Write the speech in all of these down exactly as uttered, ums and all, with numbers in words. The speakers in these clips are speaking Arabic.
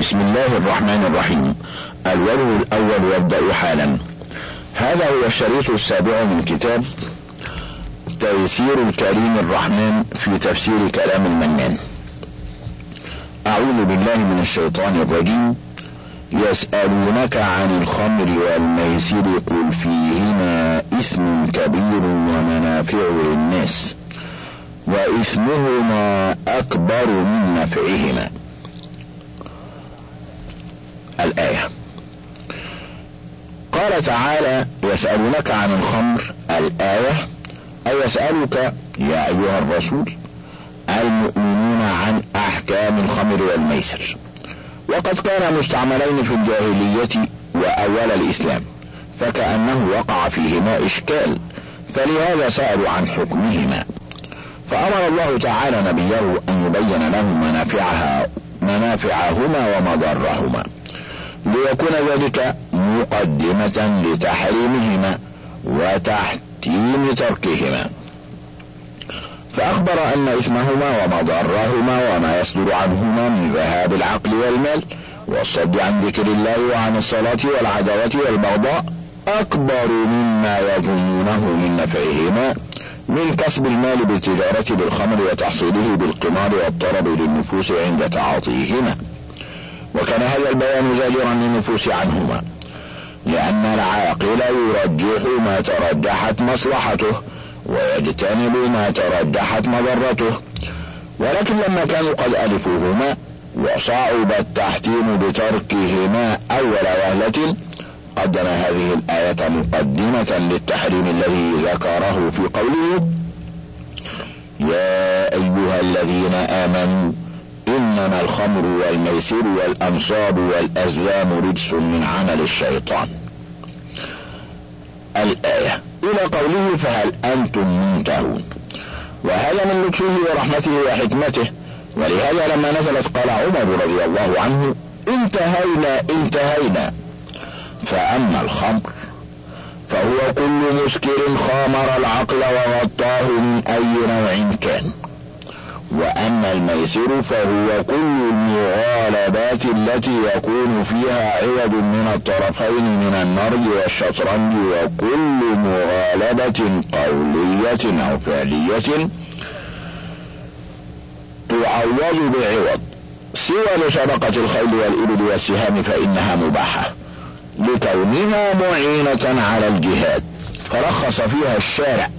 بسم الله الرحمن الرحيم. الوجه الأول يبدأ حالا. هذا هو الشريط السابع من كتاب تيسير الكريم الرحمن في تفسير كلام المنان. أعوذ بالله من الشيطان الرجيم. يسألونك عن الخمر والميسر قل فيهما إثم كبير ومنافع للناس وإثمهما أكبر من نفعهما. الآية. قال تعالى: يسألونك عن الخمر. الآية: أي يسألك يا أيها الرسول المؤمنون عن أحكام الخمر والميسر، وقد كان مستعملين في الجاهلية وأول الإسلام، فكأنه وقع فيهما إشكال، فلهذا سألوا عن حكمهما، فأمر الله تعالى نبيه أن يبين لهم منافعها منافعهما ومضرهما، ليكون ذلك مقدمة لتحريمهما وتحتيم تركهما، فأخبر أن إثمهما ومضرهما وما يصدر عنهما من ذهاب العقل والمال والصد عن ذكر الله وعن الصلاة والعداوة والبغضاء أكبر مما يظنونه من نفعهما من كسب المال بالتجارة بالخمر وتحصيله بالقمار والطرب للنفوس عند تعاطيهما. وكان هذا البيان زاجرا للنفوس عنهما، لأن العاقل يرجح ما ترجحت مصلحته ويجتنب ما ترجحت مضرته، ولكن لما كانوا قد ألفوهما وصعب التحتيم بتركهما أول وهلة، قدم هذه الآية مقدمة للتحريم الذي ذكره في قوله: يا أيها الذين آمنوا إنما الخمر والميسر والأنصاب والأزلام رجس من عمل الشيطان. الآية إلى قوله: فهل أنتم منتهون. وهذا من لطفه ورحمته وحكمته، ولهذا لما نزلت قال عمر رضي الله عنه: انتهينا انتهينا. فأما الخمر فهو كل مسكر خامر العقل وغطاه من أي نوع كان، وأما الميسر فهو كل المغالبات التي يكون فيها عوض من الطرفين من النرد والشطرنج، وكل مغالبة قولية أو فعلية تعوض بعوض، سوى مسابقة الخيل والإبل والسهام فإنها مباحة لكونها معينة على الجهاد، فرخص فيها الشارع.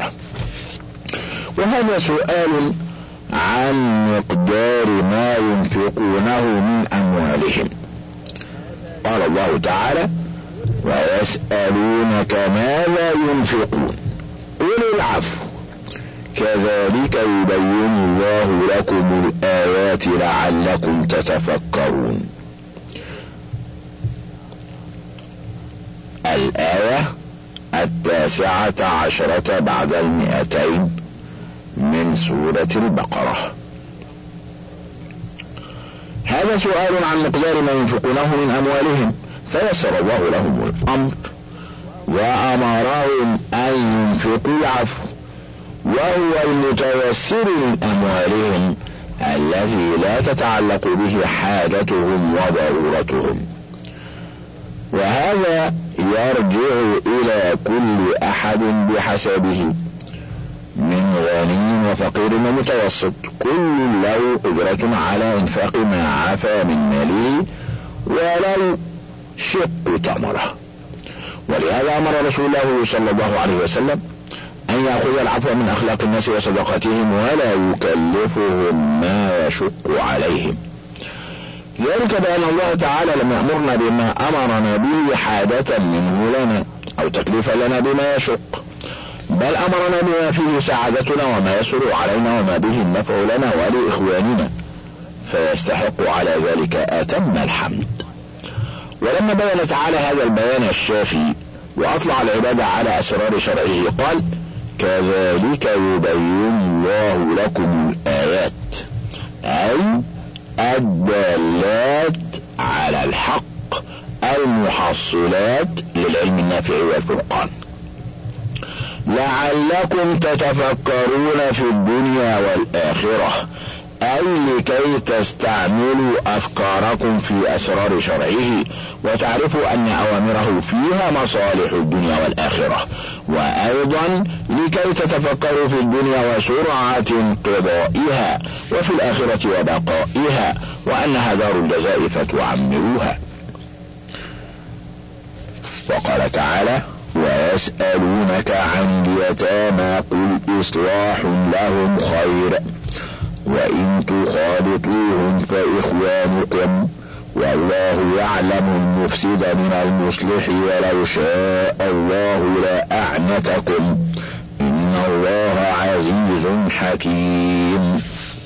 وهذا سؤال عن مقدار ما ينفقونه من أموالهم. قال الله تعالى: ويسألونك ماذا ينفقون قل العفو كذلك يبين الله لكم الآيات لعلكم تتفكرون. الآية التاسعة عشرة بعد المئتين من سورة البقرة. هذا سؤال عن مقدار ما ينفقونه من أموالهم، فيسر الله لهم الأمر وأمرهم أن ينفقوا العفو، وهو المتيسر من أموالهم الذي لا تتعلق به حاجتهم وضرورتهم. وهذا يرجع إلى كل أحد بحسبه من غني وفقير ومتوسط، كل له قدرة على إنفاق ما عفا من ماله ولو شق تمره. ولهذا أمر رسول الله صلى الله عليه وسلم أن يأخذ العفو من أخلاق الناس وصدقاتهم ولا يكلفهم ما يشق عليهم، ذلك بأن الله تعالى لم يأمرنا بما أمرنا به حاجة منه لنا أو تكليفا لنا بما يشق، بل أمرنا بما فيه سعادتنا وما يسر علينا وما به النفع لنا ولإخواننا، فيستحق على ذلك أتم الحمد. ولما بين تعالى هذا البيان الشافي وأطلع العباد على أسرار شرعه قال: كذلك يبين الله لكم الآيات، أي الدالات على الحق المحصلات للعلم النافع والفرقان، لعلكم تتفكرون في الدنيا والآخرة، أي لكي تستعملوا أفكاركم في أسرار شرعه وتعرفوا أن أوامره فيها مصالح الدنيا والآخرة، وأيضا لكي تتفكروا في الدنيا وسرعة انقضائها وفي الآخرة وبقائها وأنها دار الجزاء فتعمروها. وقال تعالى: ويسألونك عن اليتامى قل إصلاح لهم خير وإن تخالطوهم فإخوانكم والله يعلم المفسد من المصلح ولو شاء الله لأعنتكم إن الله عزيز حكيم.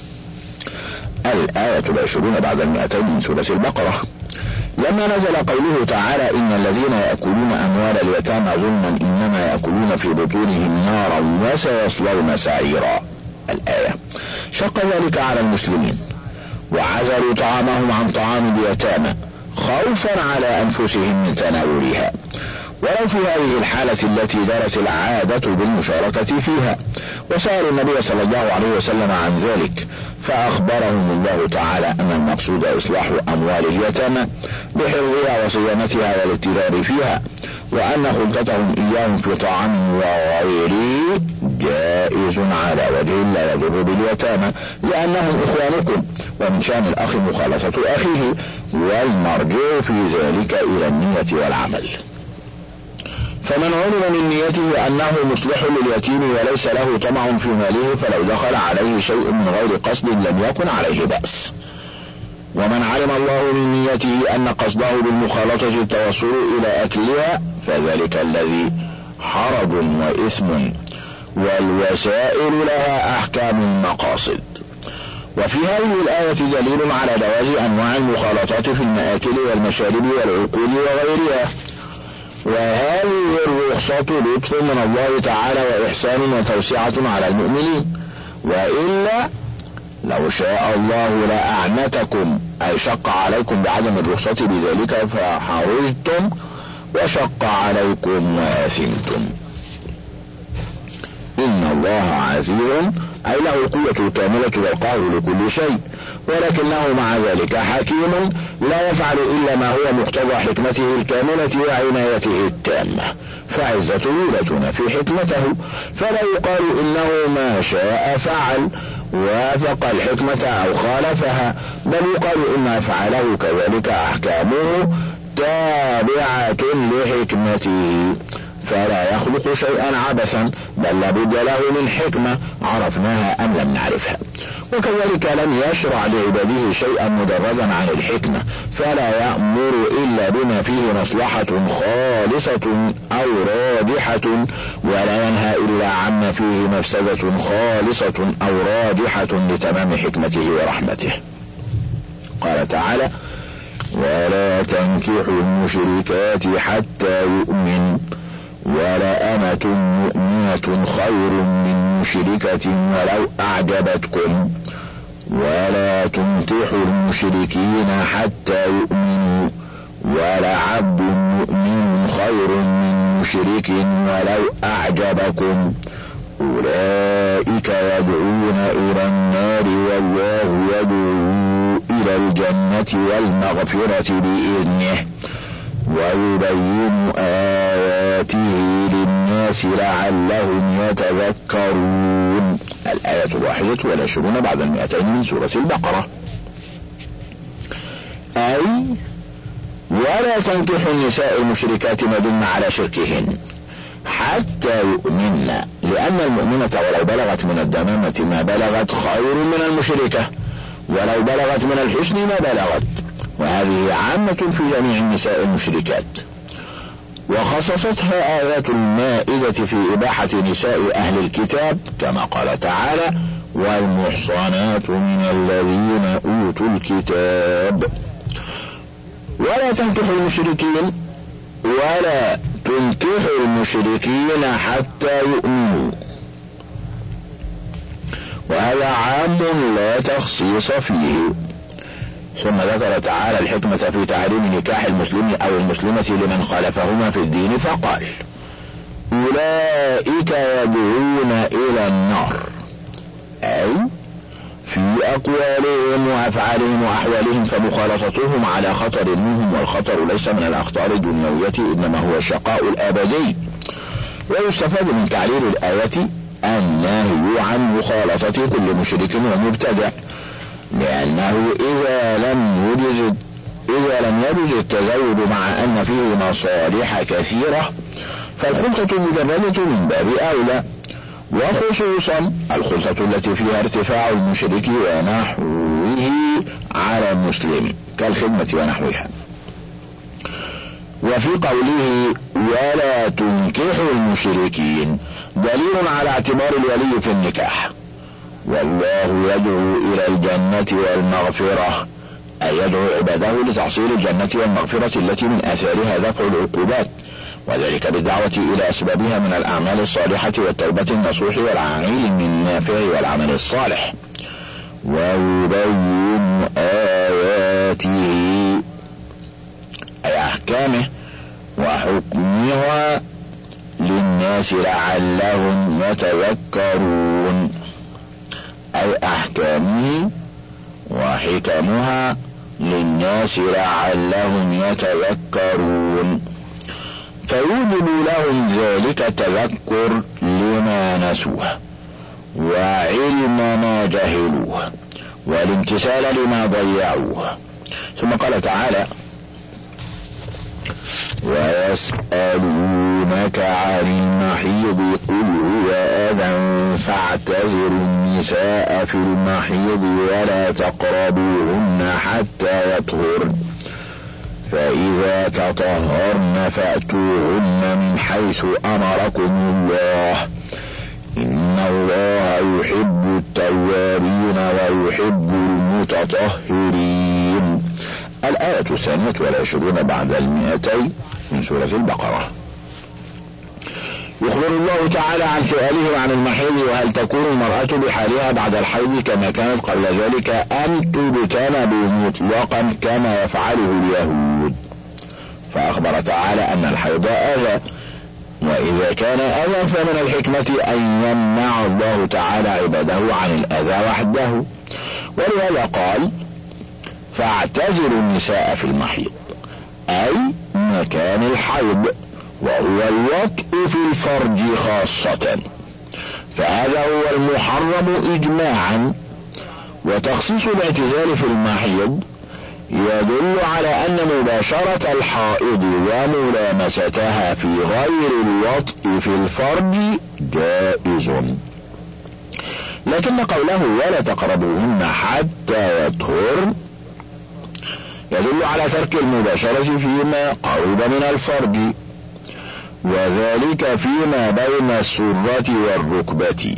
الآية العشرون بعد المئتين من سورة البقرة. لما نزل قوله تعالى: إن الذين يأكلون أموال اليتامى ظلما إنما يأكلون في بطونهم نارا وسيصلون سعيرا، الآية، شق ذلك على المسلمين وعزلوا طعامهم عن طعام اليتامى خوفا على أنفسهم من تناولها، ولو في هذه الحالة التي دارت العادة بالمشاركة فيها، وسأل النبي صلى الله عليه وسلم عن ذلك فأخبرهم الله تعالى أن المقصود إصلاح أموال اليتامى بحفظها وصيانتها والاتجار فيها، وأن خلطتهم إياهم في طعام وغيره جائز على وجه لا يضر باليتامى لأنهم إخوانكم، ومن شأن الأخ مخالطة أخيه، والمرجع في ذلك إلى النية والعمل. فمن علم من نيته أنه مصلح لليتيم وليس له طمع في ماله فلو دخل عليه شيء من غير قصد لم يكن عليه بأس. ومن علم الله من نيته أن قصده بالمخالطة التوصل إلى أكلها فذلك الذي حرج وإثم، والوسائل لها أحكام المقاصد. وفي هذه الآية دليل على جواز أنواع المخالطات في المآكل والمشارب والعقول وغيرها، وهذه الرخصة لطف من الله تعالى وإحسان وتوسعة على المؤمنين، وإلا لو شاء الله لأعنتكم أي شق عليكم بعدم الرخصة بذلك فحرجتم وشق عليكم وآثمتم. إن الله عزيز أي له القوة الكاملة والقهر لكل شيء، ولكنه مع ذلك حكيم لا يفعل إلا ما هو مقتضى حكمته الكاملة وعنايته التامة، فعزته لا تنافي حكمته، فلا يقال إنه ما شاء فعل وافق الحكمة أو خالفها، بل يقال إن فعله كذلك أحكامه تابعة لحكمته، فلا يخلق شيئا عبثا بل لابد له من حكمة عرفناها أم لم نعرفها. وكذلك لم يشرع لعباده شيئا مدرجا عن الحكمة، فلا يأمر إلا بما فيه مصلحة خالصة أو راجحة، ولا ينهى إلا عما فيه مفسدة خالصة أو راجحة لتمام حكمته ورحمته. قال تعالى: ولا تنكحوا المشركات حتى يؤمن ولأمة مؤمنة خير من مشركة ولو أعجبتكم ولا تنكحوا المشركين حتى يؤمنوا ولعبد مؤمن خير من مشرك ولو أعجبكم أولئك يدعون إلى النار والله يدعو إلى الجنة والمغفرة بإذنه ويبين آياته للناس لعلهم يتذكرون. الآية الواحدة والعشرون بعد المئتين من سورة البقرة. أي ولا تنكحوا النساء المشركات ما دمن على شركهن حتى يؤمن، لأن المؤمنة ولو بلغت من الدمامة ما بلغت خير من المشركة، ولو بلغت من الحسن ما بلغت، وهذه عامة في جميع النساء المشركات. وخصصتها آيات المائدة في إباحة نساء أهل الكتاب كما قال تعالى: والمحصنات من الذين أوتوا الكتاب. ولا تنكحوا المشركين ولا تنكحوا المشركين حتى يؤمنوا، وهذا عام لا تخصيص فيه. ثم ذكر تعالى الحكمة في تحريم نكاح المسلم أو المسلمة لمن خالفهما في الدين فقال: أولئك يدعون إلى النار، أي في أقوالهم وأفعالهم وأحوالهم، فمخالطتهم على خطر منهم، والخطر ليس من الأخطار الدنيوية إنما هو الشقاء الأبدي. ويستفاد من تعليل الآية النهي عن مخالطة كل مشرك ومبتدع، لأنه إذا لم يجز إذا لم يجز التزود مع أن فيه مصالح كثيرة فالخلطة المجردة من باب أولى، وخصوصا الخلطة التي فيها ارتفاع المشرك ونحوه على المسلم كالخدمة ونحوها. وفي قوله ولا تنكحوا المشركين دليل على اعتبار الولي في النكاح، والله يدعو إلى الجنة والمغفرة، أي يدعو عباده لتحصيل الجنة والمغفرة التي من آثارها دفع العقوبات، وذلك بالدعوة إلى أسبابها من الأعمال الصالحة والتوبة النصوح والعمل النافع والعمل الصالح. ويبين آياته أي أحكامه وحكمها للناس لعلهم يتذكرون، أي أحكامه وحكمها للناس لعلهم يتذكرون، فيوجب لهم ذلك التذكر لما نسوه وعلم ما جهلوه والامتثال لما ضيعوه. ثم قال تعالى ويسألونك عن المحيض قل هو أذى فاعتزلوا النساء في المحيض ولا تقربوهن حتى يطهرن فإذا تطهرن فأتوهن من حيث أمركم الله إن الله يحب التوابين ويحب المتطهرين. الآية الثانية والعشرون بعد المئتين من سورة البقرة. يخبر الله تعالى عن سؤاله عن المحيض وهل تكون المرأة بحالها بعد الحيض كما كانت قبل ذلك أم تجتنب مطلقا كما يفعله اليهود، فأخبر تعالى أن الحيض أذى، وإذا كان أذى فمن الحكمة أن يمنع الله تعالى عباده عن الأذى وحده، ولهذا قال فاعتزلوا النساء في المحيض أي مكان الحيض، وهو الوطء في الفرج خاصة، فهذا هو المحرم إجماعا. وتخصيص الاعتزال في المحيض يدل على أن مباشرة الحائض وملامستها في غير الوطء في الفرج جائز، لكن قوله ولا تقربوهن حتى يطهرن يدل على ترك المباشرة فيما قرب من الفرج، وذلك فيما بين السرة والركبة،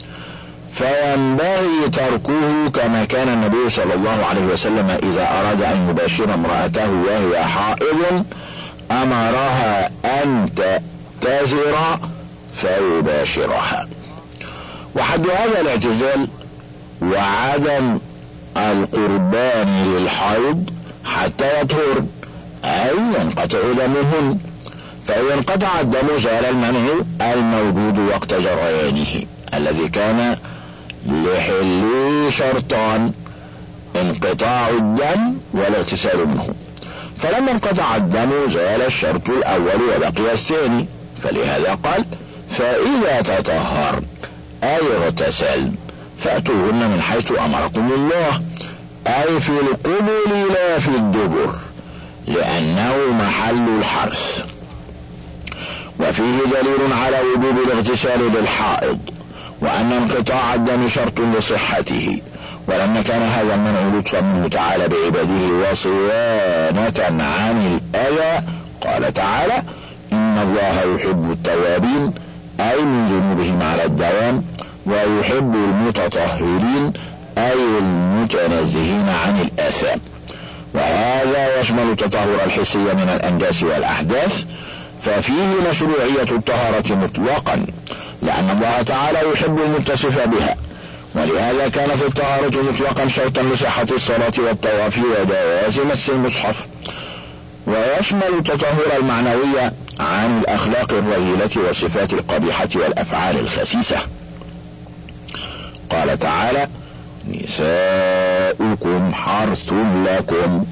فينبغي تركه كما كان النبي صلى الله عليه وسلم إذا أراد أن يباشر امرأته وهي حائض أمرها أن تعتذر فيباشرها. وحد هذا الاعتزال وعدم القربان للحيض حتى يطهر أي ينقطع دمهن، فإذا انقطع الدم زال المنع الموجود وقت جريانه الذي كان لحله شرطان: انقطاع الدم والاغتسال منه، فلما انقطع الدم زال الشرط الأول وبقي الثاني، فلهذا قال فإذا تطهر أي اغتسل فأتوهن من حيث أمركم الله، أي في القبل لا في الدبر، لأنه محل الحرث. وفيه دليل على وجوب الاغتسال للحائض وأن انقطاع الدم شرط لصحته، ولما كان هذا المنع لطفا منه تعالى بعباده وصيانة عن الأذى قال تعالى إن الله يحب التوابين أي من ذنوبهم على الدوام، ويحب المتطهرين أي المتنزهين عن الآثام، وهذا يشمل التطهر الحسي من الأنجاس والأحداث، ففيه مشروعية الطهارة مطلقا لأن الله تعالى يحب المتصف بها، ولهذا كانت الطهارة مطلقا شرطا لصحة الصلاة والطواف وجواز مس المصحف. ويشمل التطهر المعنوي عن الأخلاق الرذيلة والصفات القبيحة والأفعال الخسيسة. قال تعالى نساؤكم حرث لكم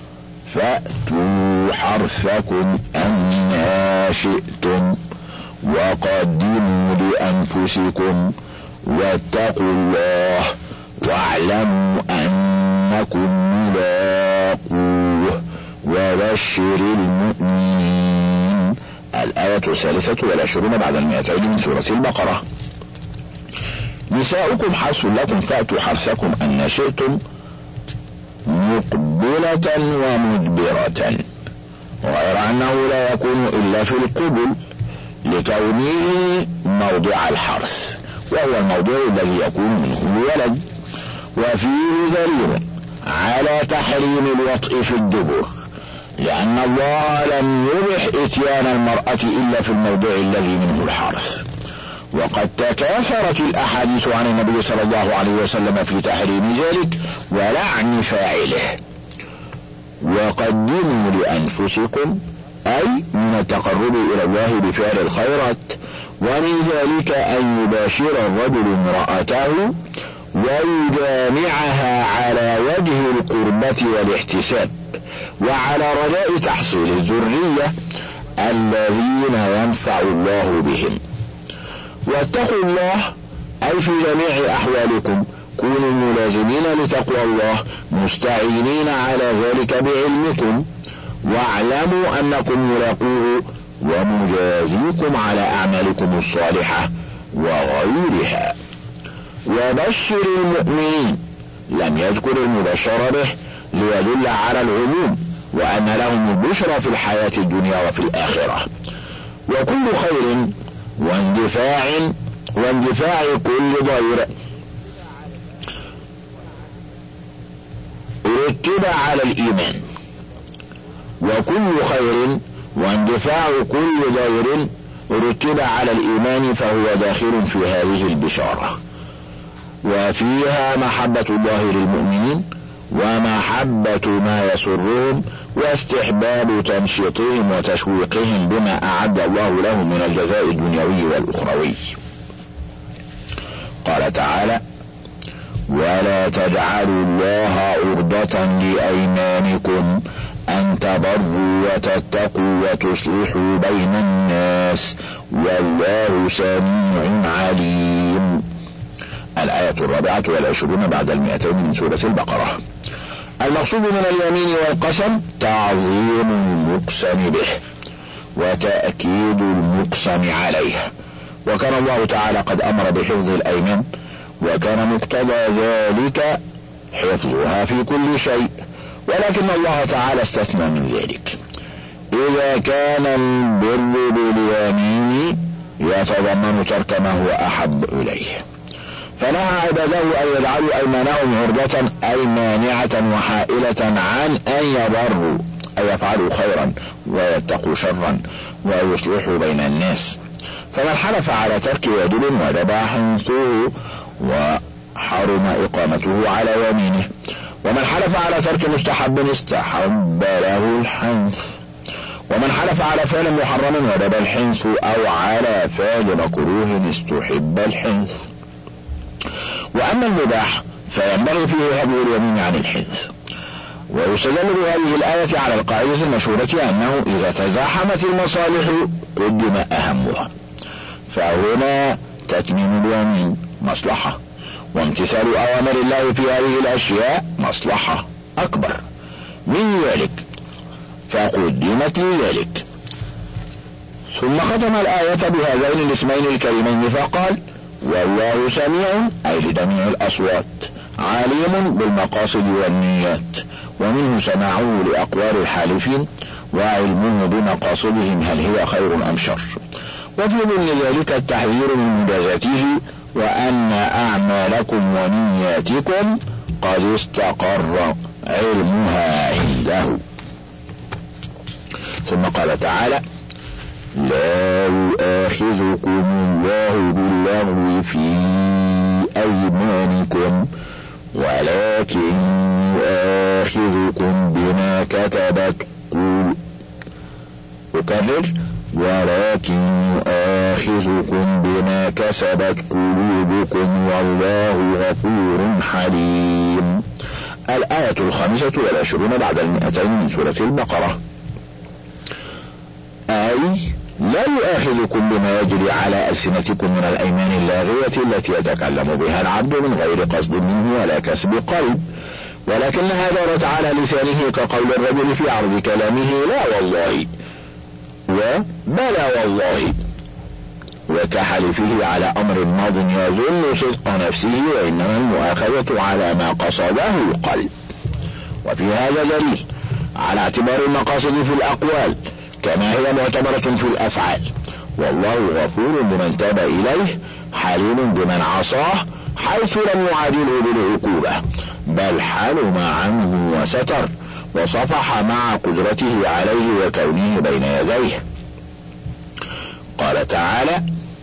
فأتوا حرثكم أنى شئتم وقدموا لأنفسكم واتقوا الله واعلموا أنكم ملاقوه وبشر المؤمنين. الآية الثالثة والعشرون بعد المئتين من سورة البقرة. نساؤكم حرث لكم فأتوا حرثكم أن شئتم مقبلة ومدبرة، غير أنه لا يكون إلا في القبل لكونه موضع الحرث وهو الموضع الذي يكون منه الولد، وفيه دليل على تحريم الوطء في الدبر، لأن الله لم يبح إتيان المرأة إلا في الموضع الذي منه الحرث. وقد تكاثرت الأحاديث عن النبي صلى الله عليه وسلم في تحريم ذلك ولعن فاعله. وقدموا لأنفسكم أي من التقرب إلى الله بفعل الخيرات، ومن ذلك أن يباشر الرجل امرأته ويجامعها على وجه القربة والاحتساب وعلى رجاء تحصيل الذرية الذين ينفع الله بهم. واتقوا الله أي في جميع أحوالكم كونوا ملازمين لتقوى الله مستعينين على ذلك بعلمكم، واعلموا أنكم ملاقوه ومجازيكم على أعمالكم الصالحة وغيرها. وبشر المؤمنين لم يذكر المبشر به ليدل على العموم وأن لهم البشرى في الحياة الدنيا وفي الآخرة. وكل خير واندفاع واندفاع كل ضير رتب على الإيمان، وكل خير واندفاع كل ضير رتب على الإيمان فهو داخل في هذه البشارة، وفيها محبة الله للمؤمنين ومحبة ما يسرهم واستحباب تنشيطهم وتشويقهم بما أعد الله لهم من الجزاء الدنيوي والأخروي. قال تعالى: ولا تجعلوا الله عرضة لأيمانكم أن تبروا وتتقوا وتصلحوا بين الناس والله سميع عليم. الآية الرابعة والعشرون بعد المئتين من سورة البقرة. المقصود من اليمين والقسم تعظيم المقسم به وتأكيد المقسم عليه، وكان الله تعالى قد أمر بحفظ الأيمان، وكان مقتضى ذلك حفظها في كل شيء، ولكن الله تعالى استثنى من ذلك إذا كان البر باليمين يتضمن ترك ما هو أحب إليه، فنهى عباده أن يجعلوا أيمانهم عرضة أي مانعة وحائلة عن أن يبروا أي يفعلوا خيرا ويتقوا شرا ويصلحوا بين الناس. فمن حلف على ترك واجب وجب حنثه وحرم إقامته على يمينه، ومن حلف على ترك مستحب استحب له الحنث، ومن حلف على فعل محرم وجب الحنث أو على فعل مكروه استحب الحنث. وأما المباح فينبغي فيه هدم اليمين عن الحنث. ويستدل بهذه الآية على القاعدة المشهورة أنه إذا تزاحمت المصالح قدم أهمها، فهنا تتميم اليمين مصلحة، وامتثال أوامر الله في هذه الأشياء مصلحة أكبر من ذلك فقدمت لذلك. ثم ختم الآية بهذين الاسمين الكريمين فقال: والله سميع أي لجميع الأصوات، عليم بالمقاصد والنيات، ومنه سماعه لأقوال الحالفين وعلمه بمقاصدهم هل هي خير أم شر. وفي ضمن ذلك التحذير من مجازاته وأن أعمالكم ونياتكم قد استقر علمها عنده. ثم قال تعالى: لا يؤاخذكم الله باللغو في أيمانكم ولكن يؤاخذكم بما كتبت قلوبكم. أكرر: ولكن يؤاخذكم بما كسبت قلوبكم والله غفور حليم. الآية الخامسة والعشرون بعد المئتين من سورة البقرة. أي لا يؤاخذكم بما يجري على ألسنتكم من الأيمان اللاغية التي يتكلم بها العبد من غير قصد منه ولا كسب قلب، ولكنها دارت على لسانه كقول الرجل في عرض كلامه لا والله وبلا والله، وكحلفه على أمر ماض يظن صدق نفسه، وإنما المؤاخذة على ما قصده القلب. وفي هذا دليل على اعتبار المقاصد في الأقوال كما هي معتبرة في الأفعال، والله غفور بمن تاب إليه حليم بمن عصاه، حيث لم يعادله بالعقوبة بل حلم عنه وستر وصفح مع قدرته عليه وكونه بين يديه. قال تعالى: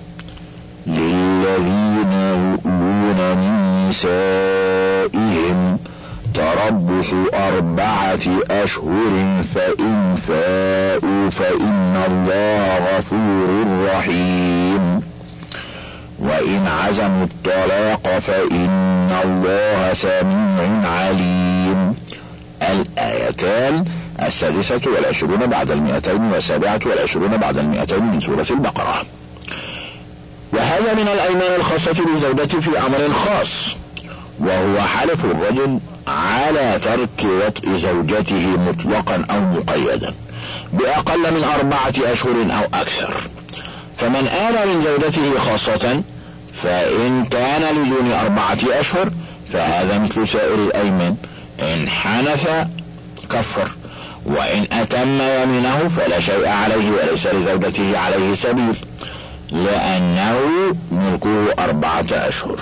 للذين يؤلون من نسائهم تربص أربعة أشهر فإن فاءوا فإن الله غفور رحيم، وإن عزموا الطلاق فإن الله سميع عليم. الآيتان السادسة والعشرون بعد المئتين والسابعة والعشرون بعد المئتين من سورة البقرة. وهذا من الأيمان الخاصة بالزوجة في أمر خاص، وهو حلف الرجل على ترك وطء زوجته مطلقا أو مقيدا بأقل من أربعة أشهر أو أكثر. فمن آل من زوجته خاصة فإن كان لدون أربعة أشهر فهذا مثل سائر الأيمان، إن حنث كفر، وإن أتم يمينه فلا شيء عليه وليس لزوجته عليه سبيل، لأنه ملكه أربعة أشهر.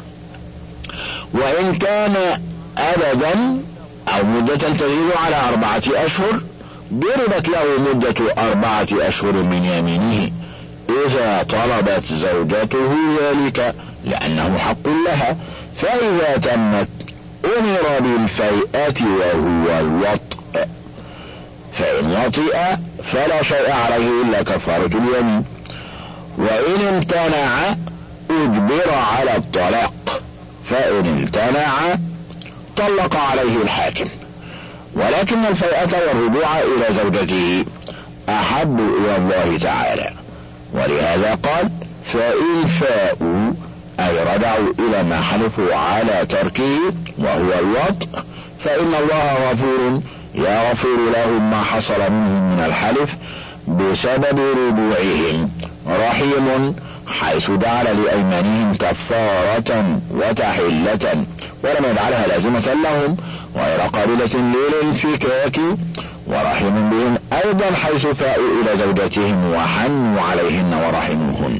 وإن كان أبدا أو مدة تزيد على أربعة أشهر ضربت له مدة أربعة أشهر من يمينه إذا طلبت زوجته ذلك لأنه حق لها، فإذا تمت أمر بالفيئة وهو الوطء، فإن وطئ فلا شيء عليه إلا كفارة اليمين، وإن امتنع أجبر على الطلاق، فإن امتنع طلق عليه الحاكم. ولكن الفيئة والرجوع إلى زوجته أحب إلى الله تعالى، ولهذا قال: فإن فاءوا أي رجعوا إلى ما حلفوا على تركه وهو الوطء فإن الله غفور يغفر لهم ما حصل منهم من الحلف بسبب رجوعهم، رحيم حيث جعل لأيمانهم كفارة وتحلة ولم يجعلها لازمة لهم غير قابلة للانفكاك، ورحيم بهم أيضا حيث فاءوا إلى زوجاتهم وحنوا عليهن ورحموهن.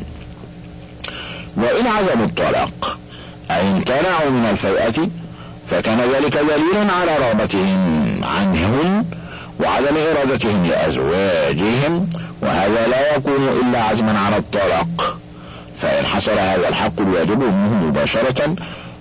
وإن عزموا الطلاق أي امتنعوا من الفيئة فكان ذلك دليلا على رغبتهم عنهن وعدم إرادتهم لأزواجهم، وهذا لا يكون إلا عزما على الطلاق، فإن حصل هذا الحق الواجب منه مباشرة،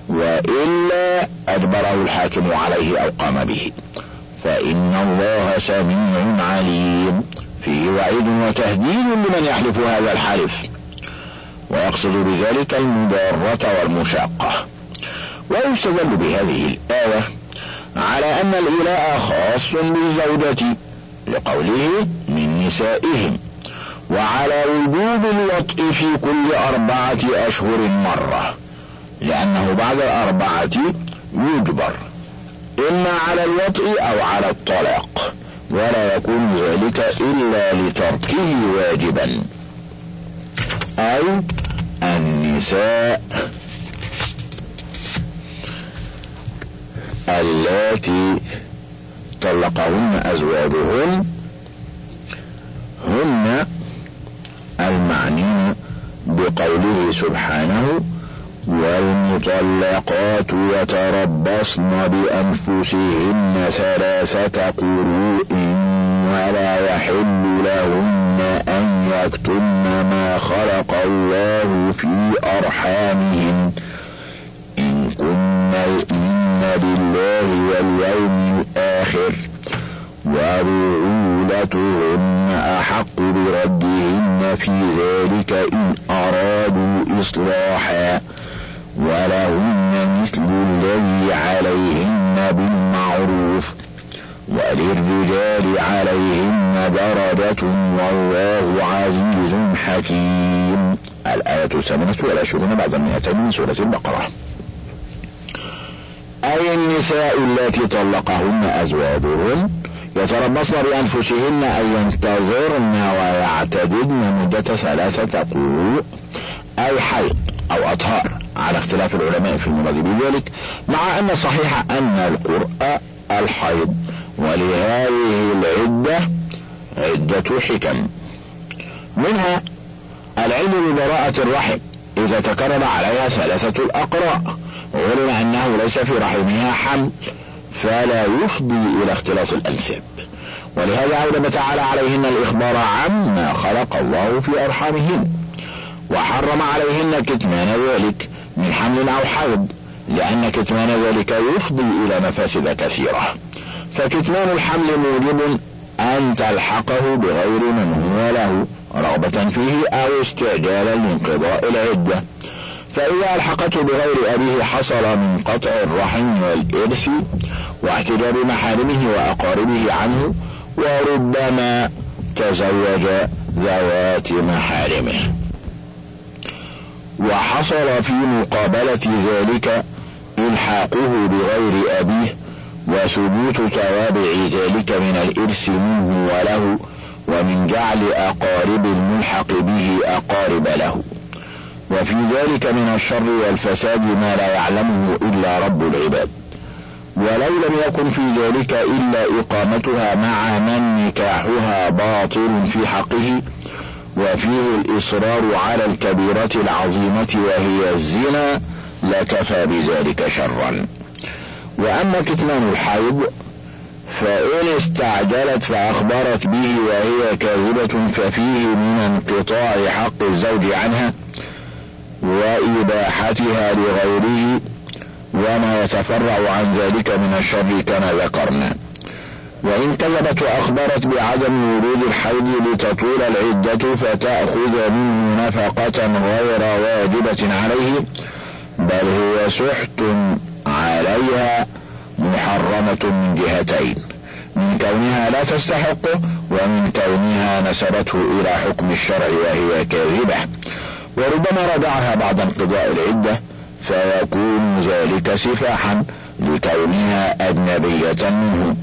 وإلا أجبره الحاكم عليه أو قام به، فإن الله سميع عليم. فيه وعيد وتهديد لمن يحلف هذا الحلف، ويقصد بذلك المضارة والمشاقة. ويستدل بهذه الآية على أن الإيلاء خاص بالزوجة لقوله من نسائهم، وعلى وجوب الوطء في كل أربعة أشهر مرة، لأنه بعد الأربعة يجبر إما على الوطء أو على الطلاق، ولا يكون ذلك إلا لتركه واجبا. أي النساء اللاتي طلقهن أزواجهن هن المعنين بقوله سبحانه: والمطلقات يتربصن بأنفسهن ثلاثة قروء ولا يحل لهن أن يكتمن ما خلق الله في أرحامهن إن كن يؤمن بالله واليوم الآخر وبعولتهن وبعولتهن أحق بردهن في ذلك إن أرادوا إصلاحا ولهن مثل الذي عليهن بالمعروف وللرجال عليهن درجة والله عزيز حكيم. الآية الثامنة والعشرون بعد المئتين من سورة البقرة. أي النساء التي طلقهن أزواجهن يتربصن بأنفسهن أن ينتظرن ويعتددن مدة ثلاثة قروء أي حيض أو أطهار على اختلاف العلماء في المراد بذلك، مع أن صحيح أن القرء الحيض، ولهذه العدة عدة حكم، منها العلم ببراءة الرحم إذا تكرر عليها ثلاثة الأقراء وعلم أنه ليس في رحمها حمل فلا يفضي إلى اختلاط الأنساب، ولهذا أوجب تعالى عليهن الإخبار عما خلق الله في أرحامهن، وحرم عليهن كتمان ذلك من حمل أو حيض، لأن كتمان ذلك يفضي إلى مفاسد كثيرة. فكتمان الحمل موجب أن تلحقه بغير من هو له رغبة فيه أو استعجالا لانقضاء العدة، فإذا ألحقته بغير أبيه حصل من قطع الرحم والإرث واحتجاب محارمه وأقاربه عنه، وربما تزوج ذوات محارمه، وحصل في مقابلة ذلك إلحاقه بغير أبيه وثبوت توابع ذلك من الإرث منه وله، ومن جعل أقارب الملحق به أقارب له، وفي ذلك من الشر والفساد ما لا يعلمه إلا رب العباد. ولو لم يكن في ذلك إلا إقامتها مع من نكاحها باطل في حقه وفيه الإصرار على الكبيرة العظيمة وهي الزنا لكفى بذلك شرا. وأما كتمان الحيض فإن استعجلت فأخبرت به وهي كاذبة ففيه من انقطاع حق الزوج عنها وإباحتها لغيره وما يتفرع عن ذلك من الشر كما ذكرنا. وإن كذبت وأخبرت بعدم وجود الحيض لتطول العدة فتأخذ منه نفقة غير واجبة عليه، بل هي سحت عليها محرمة من جهتين، من كونها لا تستحقه ومن كونها نسبته إلى حكم الشرع وهي كاذبة، وربما رجعها بعد انقضاء العدة فيكون ذلك سفاحا لكونها أجنبية منه.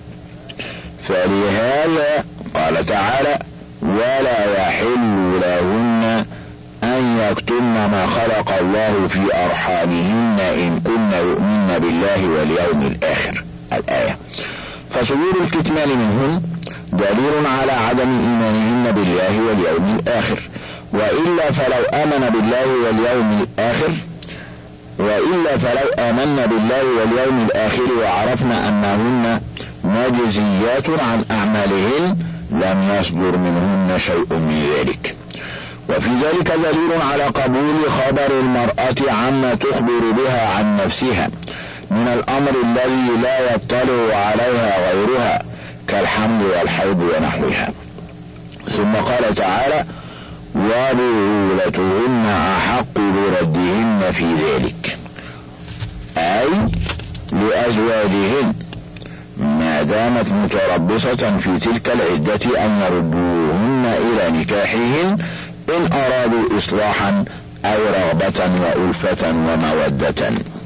فلهذا قال تعالى: ولا يحل لهن أن يكتمن ما خلق الله في أرحامهن إن كن يؤمن بالله واليوم الآخر. الآية. فصدور الكتمان منهن دليل على عدم إيمانهن بالله واليوم الآخر، وإلا فلو آمن بالله واليوم الآخر وإلا فلو آمنا بالله واليوم الآخر وعرفنا أنهن مجزيات عن أعمالهن لم يصدر منهن شيء من ذلك. وفي ذلك دليل على قبول خبر المرأة عما تخبر بها عن نفسها من الأمر الذي لا يطلع عليها غيرها كالحمل والحيض ونحوها. ثم قال تعالى: وبعولتهن أحق بردهن في ذلك، أي لأزواجهن ما دامت متربصة في تلك العدة أن يردوهن إلى نكاحهن إن أرادوا إصلاحا أو رغبة وألفة ومودة.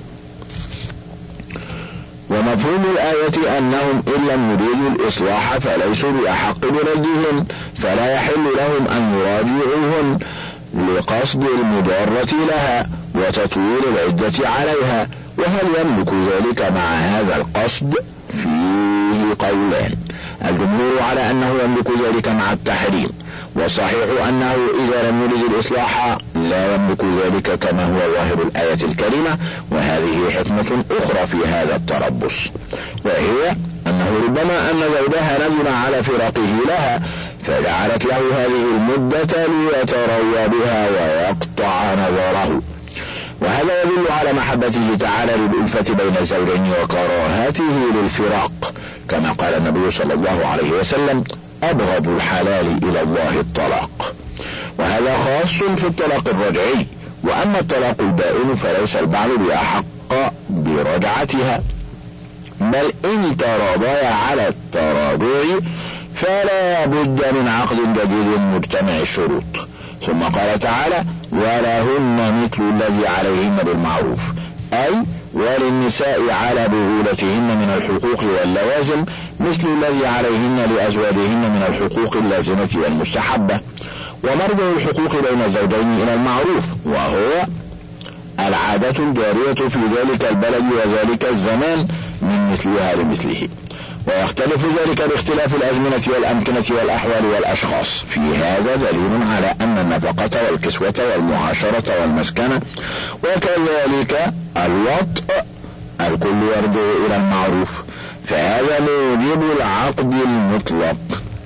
ومفهوم الآية أنهم إن لم يريدوا الإصلاح فليسوا بأحق بردهن، فلا يحل لهم أن يراجعوهن لقصد المضارة لها وتطويل العدة عليها. وهل يملك ذلك مع هذا القصد؟ فيه قولان: الجمهور على أنه يملك ذلك مع التحريم، والصحيح أنه إذا لم يرد الإصلاح لا يملك ذلك كما هو ظاهر الآية الكريمة. وهذه حكمة أخرى في هذا التربص، وهي أنه ربما أن زوجها ندم على فراقه لها فجعلت له هذه المدة ليتروى بها ويقطع نظره، وهذا يدل على محبته تعالى للألفة بين الزوجين وكراهته للفراق، كما قال النبي صلى الله عليه وسلم: أبغض الحلال إلى الله الطلاق، وهذا خاص في الطلاق الرجعي. وأما الطلاق البائن فليس البعل بأحق برجعتها، بل إن تراضيا على التراضع فلا بد من عقد جديد مجتمع الشروط. ثم قال تعالى: ولهن مثل الذي عليهن بالمعروف، أي وللنساء على بغولتهن من الحقوق واللوازم مثل الذي عليهن لأزواجهن من الحقوق اللازمة والمستحبة. ومرجع الحقوق بين الزوجين إلى المعروف، وهو العادة الجارية في ذلك البلد وذلك الزمان من مثلها لمثله، ويختلف ذلك باختلاف الأزمنة والأمكنة والأحوال والأشخاص. في هذا دليل على أن النفقة والكسوة والمعاشرة والمسكنة وكذلك الوطء الكل يرجع إلى المعروف، فهذا موجب العقد المطلق.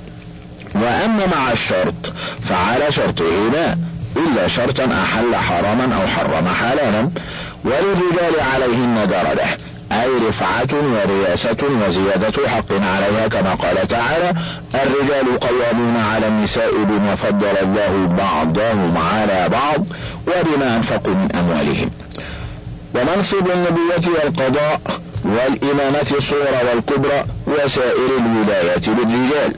وأما مع الشرط فعلى شرطه لا، إلا شرطا أحل حراما أو حرم حلالا. وللرجال عليهن درجة، أي رفعة ورياسة وزيادة حق عليها، كما قال تعالى: الرجال قوامون على النساء بما فضل الله بعضهم على بعض وبما أنفقوا من أموالهم. ومنصب النبوة والقضاء والإمامة الصغرى والكبرى وسائر الولايات للرجال،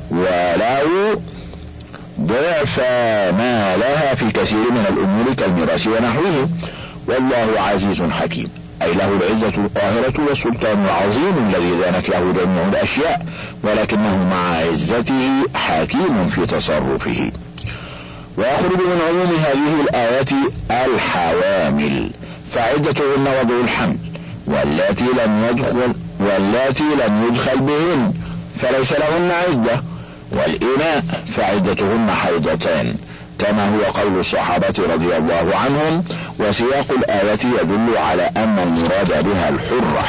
ولو ضعف ما لها في كثير من الأمور كالميراث ونحوه. والله عزيز حكيم، أي له العزة القاهرة والسلطان العظيم الذي دانت له جميع الأشياء، ولكنه مع عزته حكيم في تصرفه. ويخرج من عموم هذه الآيات الحوامل، فعدتهن وضع الحمل، واللاتي لم يدخل واللاتي لم يدخل بهن فليس لهن عدة، والإماء فعدتهن حيضتان، كما هو قول الصحابة رضي الله عنهم. وسياق الآية يدل على أن المراد بها الحرة.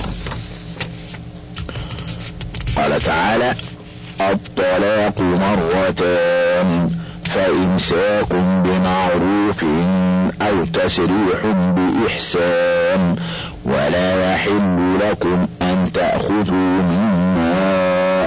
قال تعالى: الطلاق مرتان، فإمساك بمعروف أو تسريح بإحسان، ولا يحل لكم أن تأخذوا مما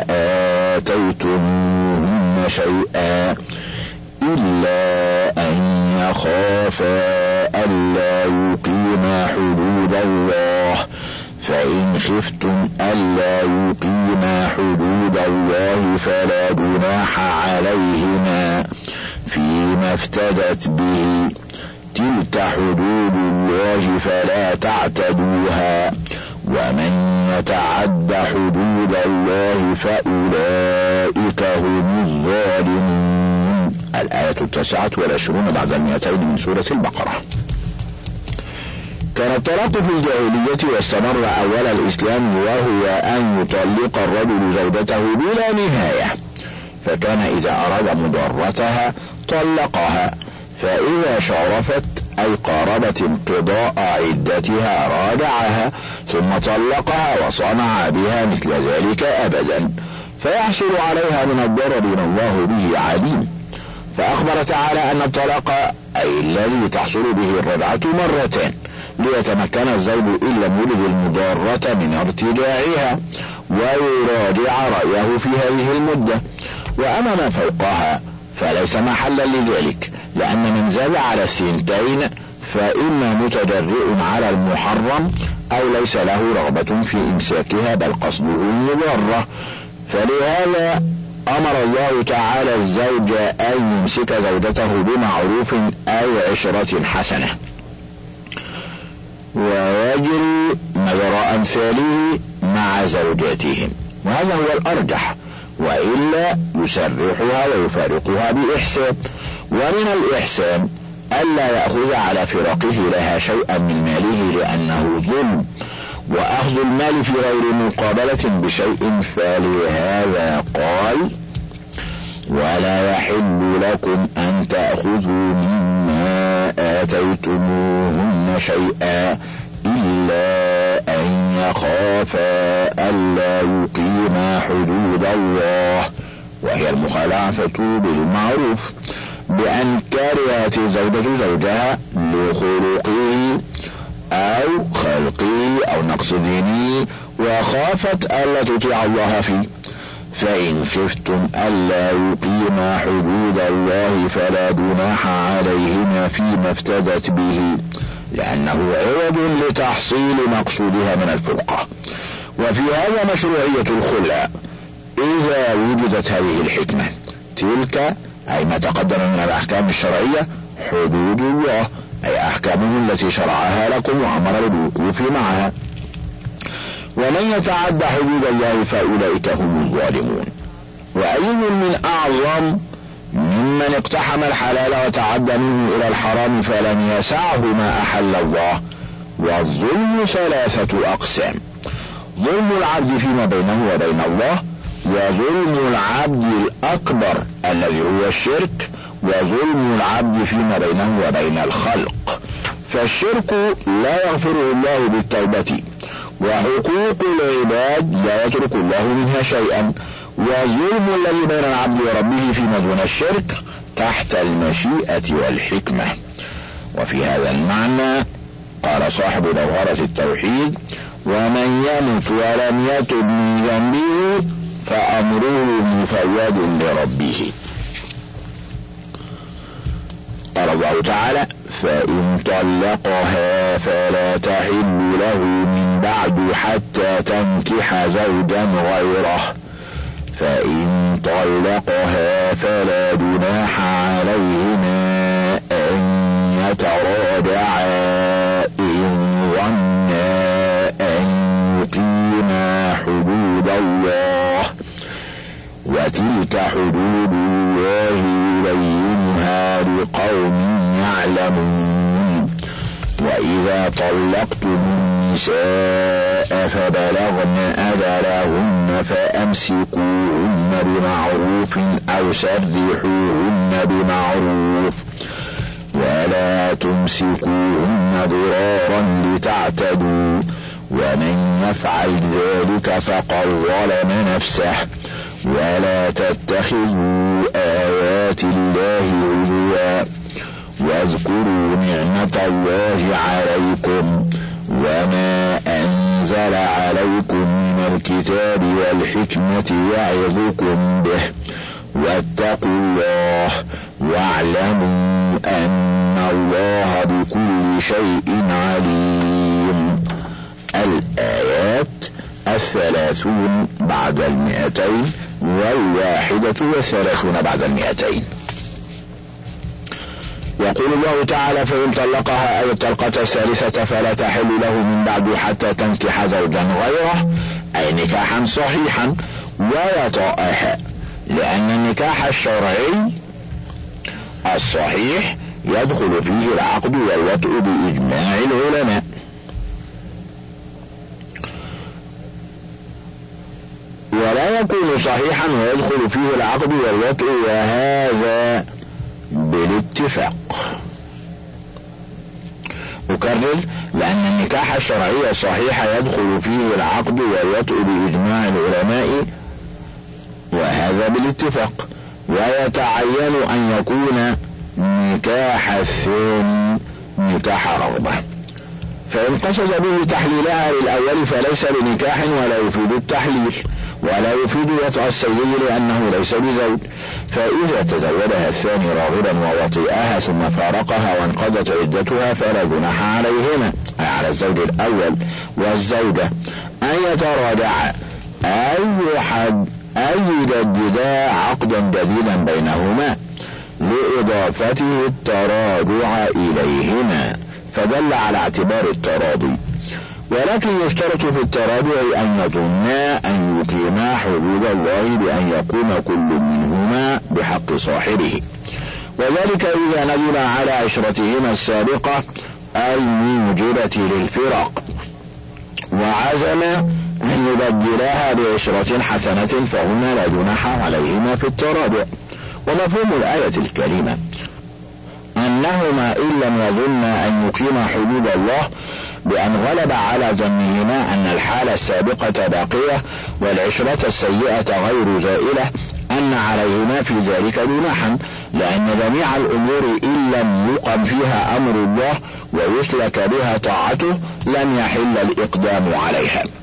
آتيتموهن شيئا إلا أن يخافا ألا يقيما حدود الله، فإن خفتم ألا يقيما حدود الله فلا جناح عليهما فيما افتدت به، تلك حدود الله فلا تعتدوها، ومن يتعد حدود الله فأولئك هم الظالمون. الآية التاسعة والعشرون بعد المئتين من سورة البقرة. كان الطلاق في الجاهلية واستمر أول الإسلام، وهو أن يطلق الرجل زوجته بلا نهاية، فكان إذا أراد مضارتها طلقها، فإذا شرفت أي قاربت انقضاء عدتها راجعها ثم طلقها وصنع بها مثل ذلك أبدا، فيحصل عليها من الضرر ما الله به عليم. فأخبر تعالى أن الطلاق أي الذي تحصل به الرجعة مرتين، ليتمكن الزوج إن لم يرد المضارة من ارتجاعها ويراجع رأيه في هذه المدة. وأما ما فوقها فليس محلا لذلك، لأن من زاد على السنتين فإما متجرئ على المحرم أو ليس له رغبة في إمساكها بل قصده المضرة. فلهذا أمر الله تعالى الزوج أن يمسك زوجته بمعروف أي عشرة حسنة، ويجري مجرى أمثاله مع زوجاتهم، وهذا هو الأرجح، وإلا يسرحها ويفارقها بإحسان. ومن الإحسان ألا يأخذ على فراقه لها شيئا من ماله لأنه ظلم، وأخذ المال في غير مقابلة بشيء، فلهذا قال: ولا يحل لكم أن تأخذوا مما آتيتموهن شيئا إلا أن يخافا ألا يقيما حدود الله، وهي المخالفة بالمعروف، بأن كرهت الزوجة زوجها لخلقه أو خلقه أو نقص دينه، وخافت ألا تطيع الله فيه، فإن خفتم ألا يقيما حدود الله فلا جناح عليهما فيما افتدت به، لأنه عوض لتحصيل مقصودها من الفرقة. وفي هذا مشروعية الخلع إذا وجدت هذه الحكمة. تلك أي ما تقدم من الأحكام الشرعية حدود الله، أي أحكامه التي شرعها لكم وأمر بالوقوف معها. ومن يتعد حدود الله فأولئك هم الظالمون. وأي من أعظم ممن اقتحم الحلال وتعدى منه إلى الحرام فلم يسعه ما أحل الله. والظلم ثلاثة أقسام: ظلم العبد فيما بينه وبين الله، وظلم العبد الأكبر الذي هو الشرك، وظلم العبد فيما بينه وبين الخلق. فالشرك لا يغفره الله بالتوبة، وحقوق العباد لا يترك الله منها شيئا. والظلم الذي بين العبد وربه فيما دون الشرك تحت المشيئة والحكمة. وفي هذا المعنى قال صاحب جوهرة التوحيد: ومن يمت ولم يتب من ذنبه فأمره مفوض لربه. قال الله تعالى: فإن طلقها فلا تحل له من بعد حتى تنكح زوجا غيره. فإن طلقها فلا جناح عليهما أن يتراجعا إن ظنا أن يقيما حدود الله، وتلك حدود الله يبينها لقوم يعلمون. وإذا طلقتم النساء فبلغن أجلهن فأمسكوهن بمعروف أو سرحوهن بمعروف، ولا تمسكوهن ضرارا لتعتدوا، ومن يفعل ذلك فقد ظلم نفسه. ولا تتخذوا آيات الله هزوا، واذكروا نعمة الله عليكم وما أنزل عليكم من الكتاب والحكمة يعظكم به، واتقوا الله واعلموا أن الله بكل شيء عليم. الآيات الثلاثون بعد المئتين والواحدة والثلاثون بعد المئتين. يقول الله تعالى: فإن طلقها أي الطلقة الثالثة فلا تحل له من بعد حتى تنكح زوجا غيره، أي نكاحا صحيحا ويطأها، لأن النكاح الشرعي الصحيح يدخل فيه العقد والوطء بإجماع العلماء. ولا يكون صحيحا ويدخل فيه العقد والوطء وهذا بالاتفاق. أكرر: لأن النكاح الشرعي الصحيح يدخل فيه العقد والوطء بإجماع العلماء وهذا بالاتفاق. ويتعين أن يكون نكاح الثاني نكاح رغبة، فإن قصد به تحليلها للأول فليس بنكاح ولا يفيد التحليل ولا يفيد وطأ السيد لأنه ليس بزوج. فإذا تزوجها الثاني راغبا ووطئها ثم فارقها وانقضت عدتها فلا جناح عليهما، أي على الزوج الأول والزوجة، أن يتراجعا أي يحد أي يجددا عقدا جديدا بينهما لإضافته التراجع إليهما، فدل على اعتبار التراضي. ولكن يشترط في التراجع أن يظنا أن يقيما حدود الله بأن يقوم كل منهما بحق صاحبه، وذلك إذا ندم على عشرتهما السابقة الموجبة للفراق وعزم أن يبدلاها بعشرة حسنة فهنا لا جناح عليهما في التراجع. ومفهوم الآية الكريمة أنهما إن لم يظنا أن يقيما حدود الله بأن غلب على ظنهما أن الحالة السابقة باقية والعشرة السيئة غير زائلة أن عليهما في ذلك جناحا، لأن جميع الأمور إن لم يقم فيها أمر الله ويسلك بها طاعته لم يحل الإقدام عليها.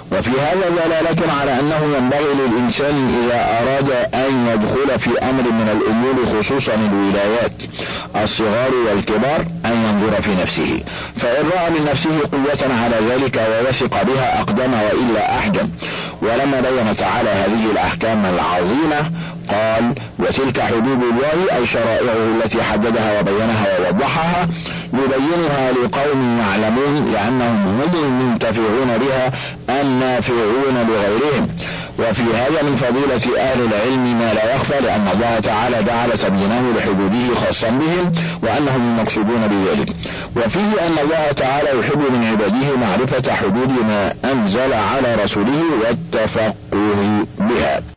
وفي هذا دلالة على أنه ينبغي للإنسان إذا أراد أن يدخل في أمر من الأمور خصوصا الولايات الصغار والكبار أن ينظر في نفسه، فإن رأى من نفسه قوة على ذلك ووثق بها أقدم وإلا أحجم. ولما بين تعالى هذه الأحكام العظيمة قال: وتلك حدود الله أي شرائعه التي حددها وبينها ووضحها يبينها لقوم يعلمون، لأنهم هم المنتفعون بها النافعون لغيرهم. وفي هذا من فضيلة أهل العلم ما لا يخفى، لأن الله تعالى جعل سبيله لحدوده خاصا بهم وأنهم المقصودون بذلك. وفيه أن الله تعالى يحب من عباده معرفة حدود ما أنزل على رسوله والتفقه بها.